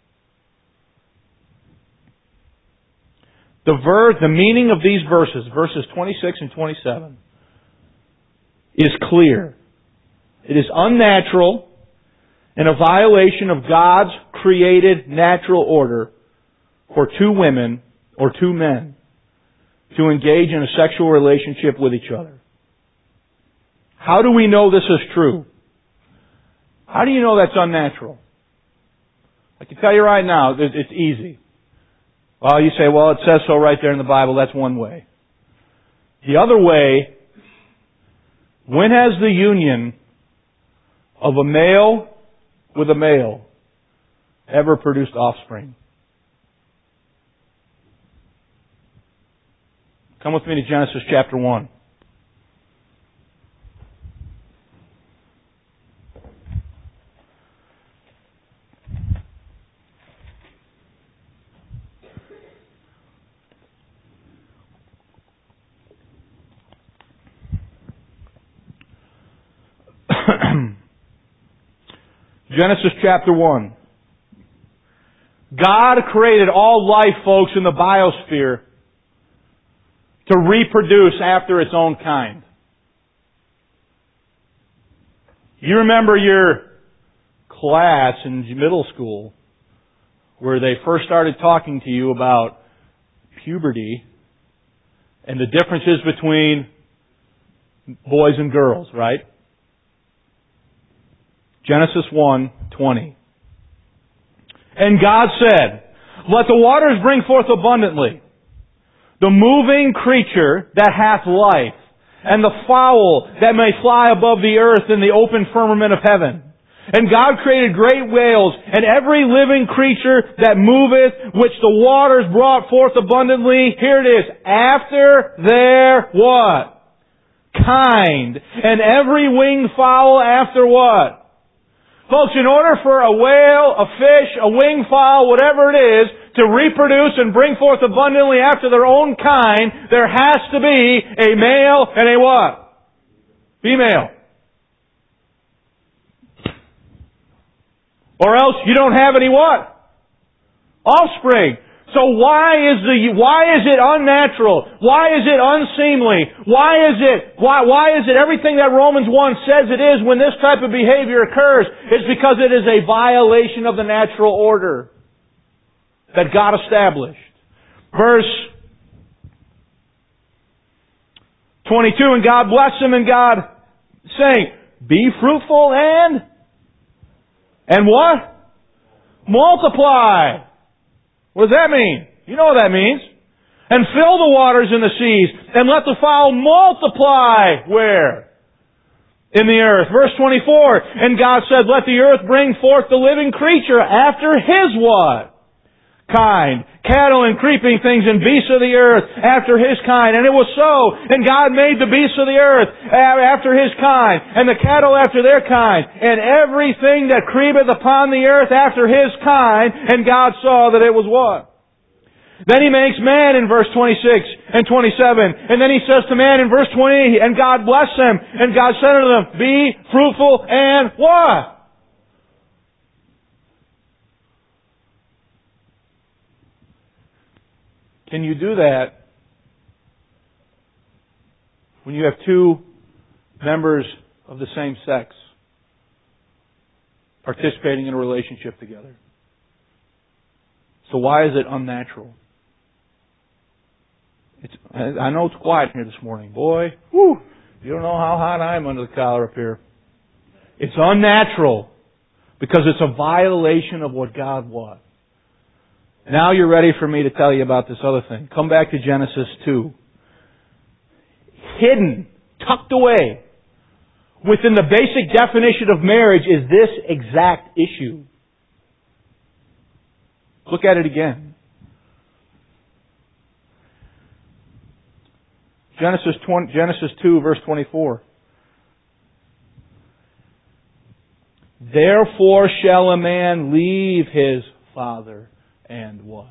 The ver- the meaning of these verses, verses twenty-six and twenty-seven, is clear. It is unnatural and a violation of God's created natural order for two women or two men to engage in a sexual relationship with each other. How do we know this is true? How do you know that's unnatural? I can tell you right now, it's easy. Well, you say, well, it says so right there in the Bible. That's one way. The other way, when has the union of a male with a male ever produced offspring? Come with me to Genesis chapter one. Genesis chapter one. God created all life, folks, in the biosphere to reproduce after its own kind. You remember your class in middle school where they first started talking to you about puberty and the differences between boys and girls, right? Genesis one twenty. And God said, let the waters bring forth abundantly the moving creature that hath life, and the fowl that may fly above the earth in the open firmament of heaven. And God created great whales, and every living creature that moveth, which the waters brought forth abundantly. Here it is. After their what? Kind. And every winged fowl after what? Folks, in order for a whale, a fish, a winged fowl, whatever it is, to reproduce and bring forth abundantly after their own kind, there has to be a male and a what? Female. Or else you don't have any what? Offspring. So why is the why is it unnatural? Why is it unseemly? Why is it why why is it everything that Romans one says it is when this type of behavior occurs? It's because it is a violation of the natural order that God established. Verse twenty-two, and God blessed them, and God saying, be fruitful and and what? Multiply. What does that mean? You know what that means. And fill the waters in the seas, and let the fowl multiply. Where? In the earth. Verse twenty-four, and God said, let the earth bring forth the living creature after his what? Kind. Cattle and creeping things and beasts of the earth after his kind. And it was so. And God made the beasts of the earth after his kind, and the cattle after their kind, and everything that creepeth upon the earth after his kind. And God saw that it was what? Then He makes man in verse twenty-six and twenty-seven. And then He says to man in verse twenty, and God blessed them, and God said unto them, be fruitful and what? Can you do that when you have two members of the same sex participating in a relationship together? So why is it unnatural? It's, I know it's quiet here this morning. Boy, whew, you don't know how hot I am under the collar up here. It's unnatural because it's a violation of what God was. Now you're ready for me to tell you about this other thing. Come back to Genesis two. Hidden, tucked away, within the basic definition of marriage is this exact issue. Look at it again. Genesis twenty, Genesis two, verse twenty-four. Therefore shall a man leave his father and what?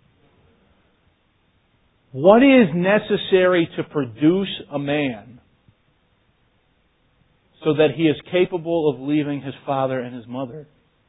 What is necessary to produce a man so that he is capable of leaving his father and his mother?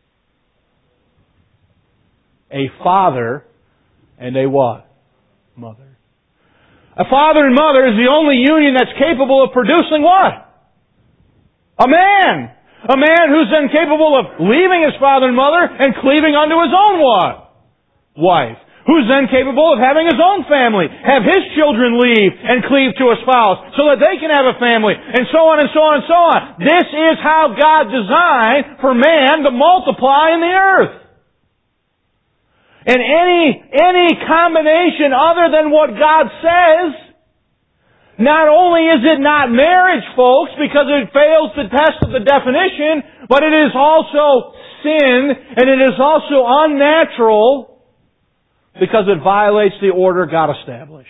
A father and a what? Mother. A father and mother is the only union that's capable of producing what? A man. A man who's then capable of leaving his father and mother and cleaving unto his own what? Wife. Who's then capable of having his own family, have his children leave and cleave to a spouse so that they can have a family, and so on and so on and so on. This is how God designed for man to multiply in the earth. And any, any combination other than what God says, not only is it not marriage, folks, because it fails the test of the definition, but it is also sin, and it is also unnatural, because it violates the order God established.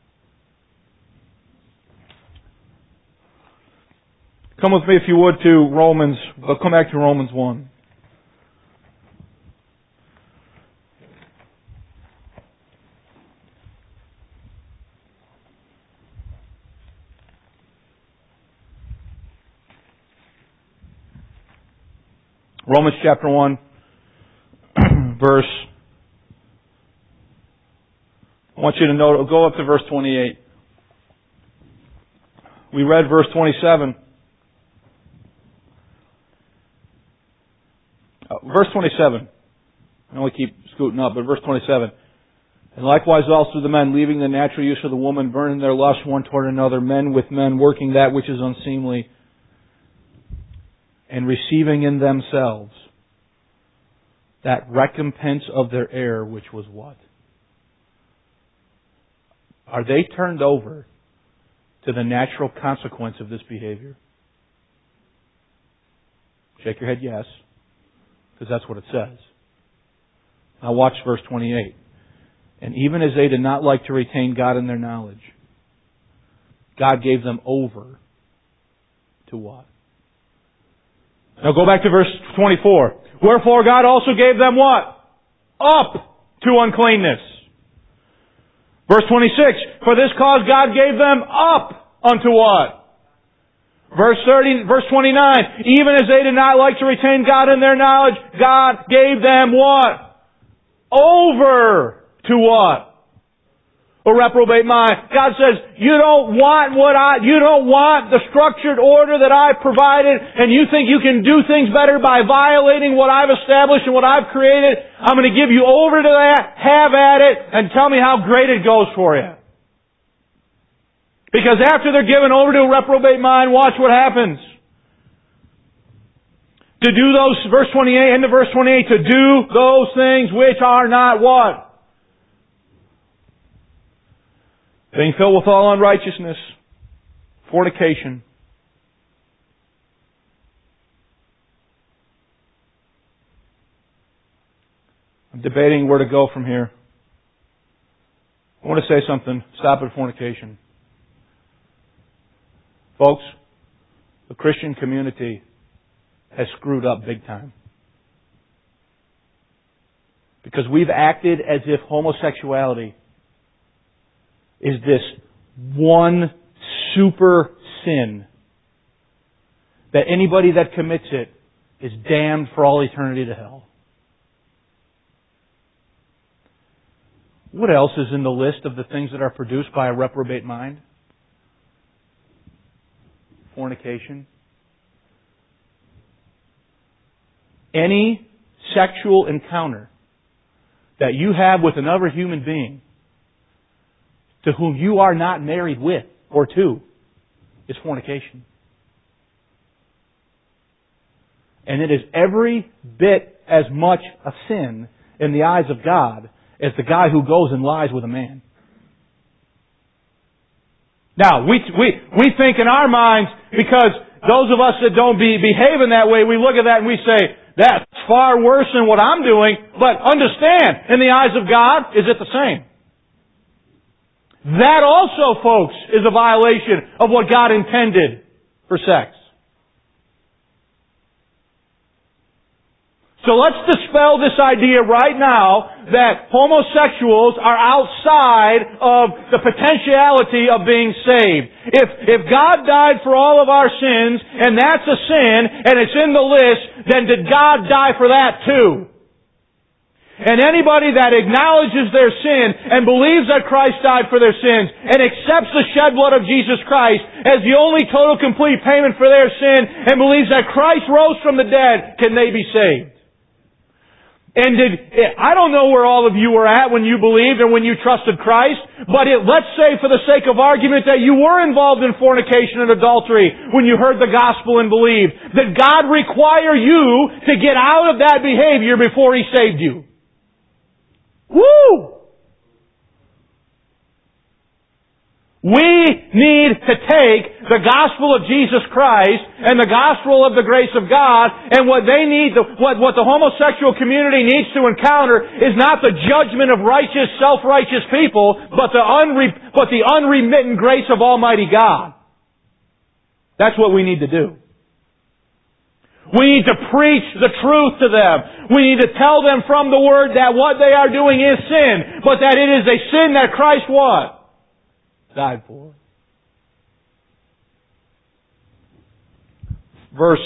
Come with me, if you would, to Romans. We'll come back to Romans one. Romans chapter one, verse... I want you to know, go up to verse twenty-eight. We read verse twenty-seven. Uh, verse twenty-seven. I only keep scooting up, but verse twenty-seven. And likewise also the men, leaving the natural use of the woman, burning their lust one toward another, men with men, working that which is unseemly, and receiving in themselves that recompense of their error, which was what? Are they turned over to the natural consequence of this behavior? Shake your head yes, because that's what it says. Now watch verse twenty-eight. And even as they did not like to retain God in their knowledge, God gave them over to what? Now go back to verse twenty-four. Wherefore God also gave them what? Up to uncleanness. Verse twenty-six, for this cause God gave them up unto what? Verse thirty, verse twenty-nine, even as they did not like to retain God in their knowledge, God gave them what? Over to what? A reprobate mind. God says, you don't want what I, you don't want the structured order that I've provided, and you think you can do things better by violating what I've established and what I've created. I'm going to give you over to that, have at it, and tell me how great it goes for you. Because after they're given over to a reprobate mind, watch what happens. To do those, verse twenty-eight, into verse twenty-eight, to do those things which are not what? Being filled with all unrighteousness, fornication. I'm debating where to go from here. I want to say something. Stop at fornication. Folks, the Christian community has screwed up big time. Because we've acted as if homosexuality is this one super sin that anybody that commits it is damned for all eternity to hell. What else is in the list of the things that are produced by a reprobate mind? Fornication. Any sexual encounter that you have with another human being to whom you are not married with or to is fornication. And it is every bit as much a sin in the eyes of God as the guy who goes and lies with a man. Now, we we we think in our minds, because those of us that don't be, behave in that way, we look at that and we say, that's far worse than what I'm doing. But understand, in the eyes of God, is it the same? That also, folks, is a violation of what God intended for sex. So let's dispel this idea right now that homosexuals are outside of the potentiality of being saved. If, if God died for all of our sins, and that's a sin, and it's in the list, then did God die for that too? And anybody that acknowledges their sin and believes that Christ died for their sins and accepts the shed blood of Jesus Christ as the only total complete payment for their sin and believes that Christ rose from the dead, can they be saved? And did, I don't know where all of you were at when you believed and when you trusted Christ, but it, let's say for the sake of argument that you were involved in fornication and adultery when you heard the gospel and believed. Did God require you to get out of that behavior before He saved you? Woo! We need to take the gospel of Jesus Christ and the gospel of the grace of God, and what they need, what, what the homosexual community needs to encounter is not the judgment of righteous, self-righteous people, but the, unre, but the unremittent grace of Almighty God. That's what we need to do. We need to preach the truth to them. We need to tell them from the Word that what they are doing is sin, but that it is a sin that Christ what? Died for. Verse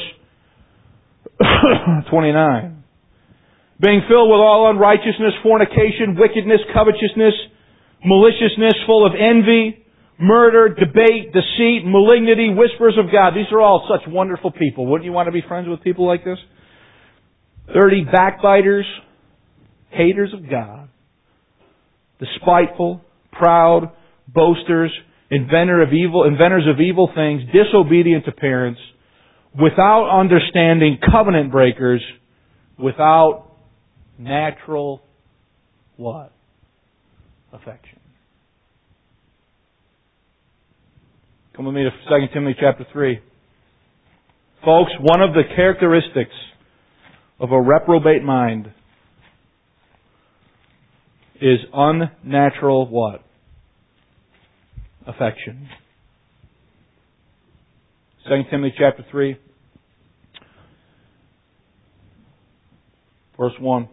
twenty-nine. Being filled with all unrighteousness, fornication, wickedness, covetousness, maliciousness, full of envy, murder, debate, deceit, malignity, whispers of God. These are all such wonderful people. Wouldn't you want to be friends with people like this? Thirty, backbiters, haters of God, despiteful, proud, boasters, inventor of evil, inventors of evil things, disobedient to parents, without understanding, covenant breakers, without natural what? Affection. Come with me to Second Timothy chapter three. Folks, one of the characteristics of a reprobate mind is unnatural what? Affection. Second Timothy chapter three, verse one.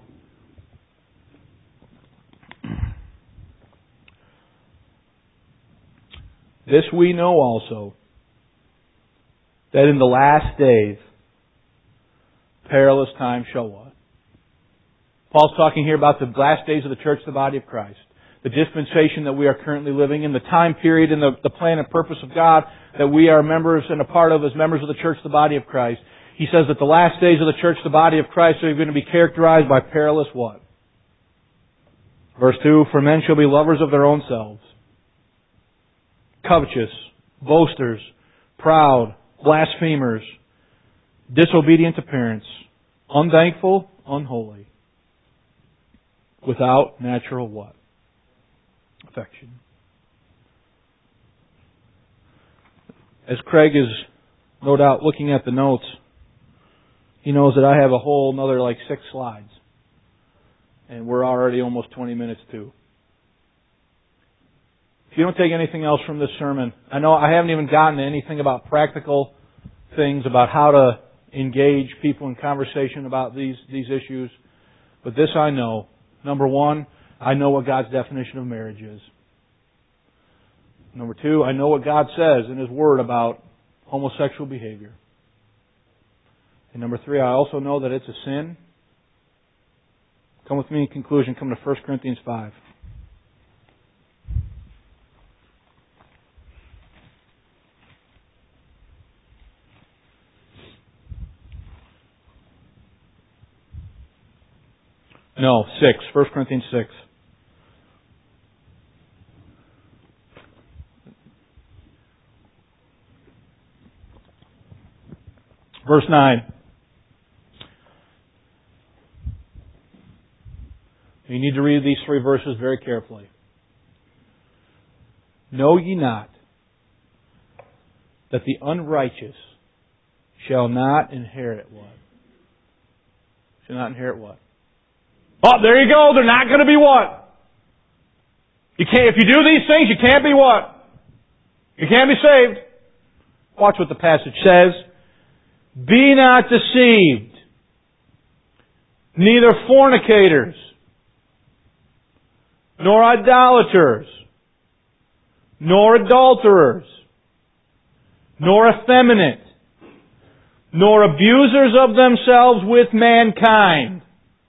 This we know also, that in the last days perilous times shall what? Paul's talking here about the last days of the church, the body of Christ. The dispensation that we are currently living in, the time period and the, the plan and purpose of God that we are members and a part of as members of the church, the body of Christ. He says that the last days of the church, the body of Christ, are going to be characterized by perilous what? Verse two, for men shall be lovers of their own selves, covetous, boasters, proud, blasphemers, disobedient to parents, unthankful, unholy, without natural what? Affection. As Craig is no doubt looking at the notes, he knows that I have a whole another like six slides. And we're already almost twenty minutes too. If you don't take anything else from this sermon, I know I haven't even gotten to anything about practical things, about how to engage people in conversation about these, these issues. But this I know. Number one, I know what God's definition of marriage is. Number two, I know what God says in His Word about homosexual behavior. And number three, I also know that it's a sin. Come with me in conclusion. Come to First Corinthians five. No, six. First Corinthians six. Verse nine. You need to read these three verses very carefully. Know ye not that the unrighteous shall not inherit what? Shall not inherit what? Oh, there you go. They're not going to be what? You can't. If you do these things, you can't be what? You can't be saved. Watch what the passage says. Be not deceived. neither fornicators, nor idolaters, nor adulterers, nor effeminate, nor abusers of themselves with mankind,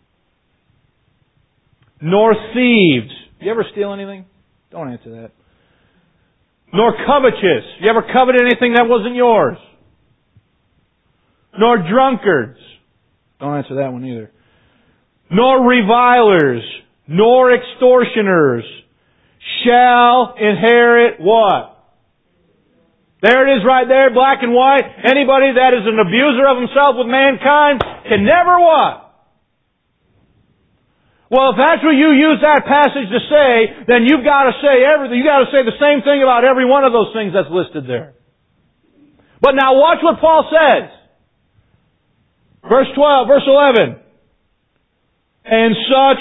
nor thieves. You ever steal anything? Don't answer that. Nor covetous. You ever coveted anything that wasn't yours? Nor drunkards. Don't answer that one either. Nor revilers, nor extortioners shall inherit what? There it is right there, black and white. Anybody that is an abuser of himself with mankind can never what? Well, if that's what you use that passage to say, then you've got to say everything. You've got to say the same thing about every one of those things that's listed there. But now watch what Paul says. Verse twelve, verse eleven. And such,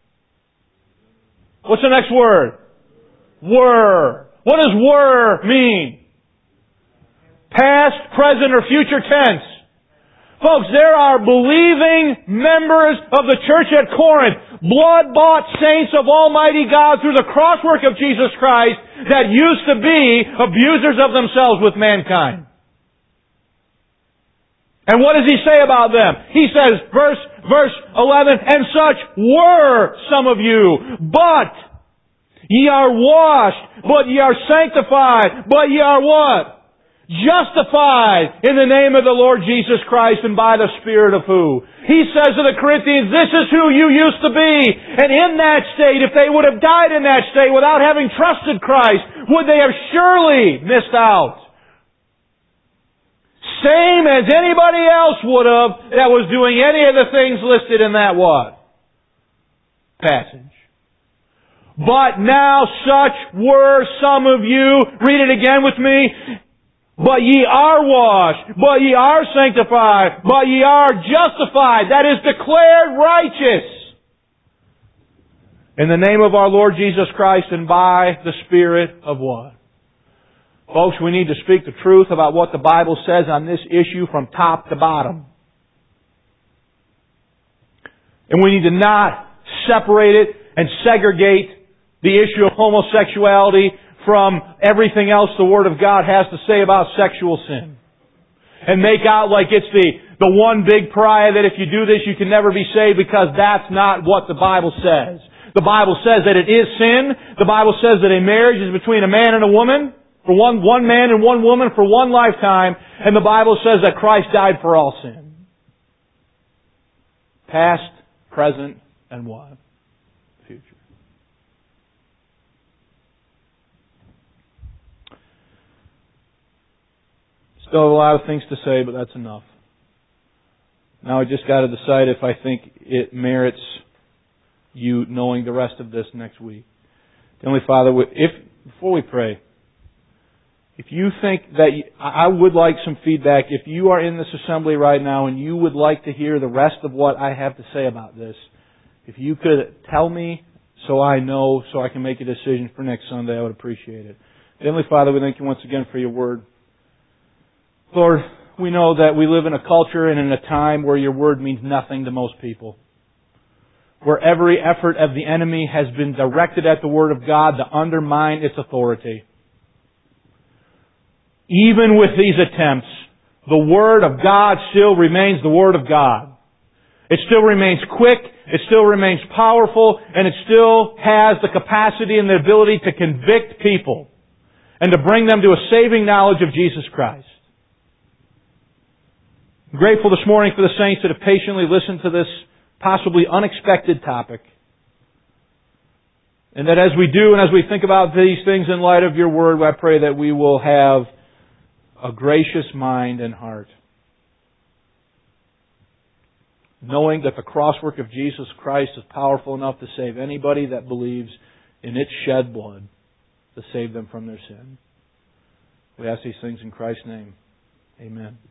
what's the next word? Were. What does were mean? Past, present, or future tense. Folks, there are believing members of the church at Corinth, blood-bought saints of Almighty God through the crosswork of Jesus Christ that used to be abusers of themselves with mankind. And what does he say about them? He says, verse, verse eleven, and such were some of you, but ye are washed, but ye are sanctified, but ye are what? Justified in the name of the Lord Jesus Christ and by the Spirit of who? He says to the Corinthians, this is who you used to be. And in that state, if they would have died in that state without having trusted Christ, would they have surely missed out? Same as anybody else would have that was doing any of the things listed in that what? Passage. But now such were some of you. Read it again with me. But ye are washed, but ye are sanctified, but ye are justified. That is declared righteous. In the name of our Lord Jesus Christ and by the Spirit of what? Folks, we need to speak the truth about what the Bible says on this issue from top to bottom. And we need to not separate it and segregate the issue of homosexuality from everything else the Word of God has to say about sexual sin. And make out like it's the, the one big pariah that if you do this you can never be saved, because that's not what the Bible says. The Bible says that it is sin. The Bible says that a marriage is between a man and a woman, for one, one man and one woman for one lifetime. And the Bible says that Christ died for all sin. Past, present, and what? Future. Still have a lot of things to say, but that's enough. Now I just got to decide if I think it merits you knowing the rest of this next week. Heavenly Father, if before we pray, if you think that you, I would like some feedback, if you are in this assembly right now and you would like to hear the rest of what I have to say about this, if you could tell me so I know, so I can make a decision for next Sunday, I would appreciate it. Heavenly Father, we thank you once again for your word. Lord, we know that we live in a culture and in a time where your word means nothing to most people. Where every effort of the enemy has been directed at the word of God to undermine its authority. Even with these attempts, the word of God still remains the word of God. It still remains quick, it still remains powerful, and it still has the capacity and the ability to convict people and to bring them to a saving knowledge of Jesus Christ. I'm grateful this morning for the saints that have patiently listened to this possibly unexpected topic. And that as we do and as we think about these things in light of your word, I pray that we will have a gracious mind and heart. Knowing that the crosswork of Jesus Christ is powerful enough to save anybody that believes in its shed blood to save them from their sin. We ask these things in Christ's name. Amen.